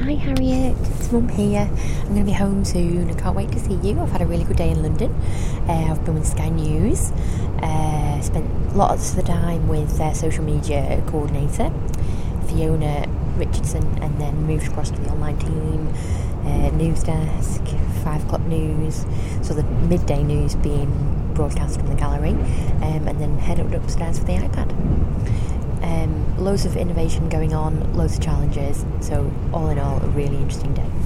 Hi Harriet, it's Mum here. I'm going to be home soon. I can't wait to see you. I've had a really good day in London. I've been with Sky News. Spent lots of the time with their social media coordinator, Fiona Richardson, and then moved across to the online team, news desk, 5 o'clock news, so the midday news being broadcast from the gallery, and then headed upstairs for the iPad. Loads of innovation going on, loads of challenges, so all in all a really interesting day.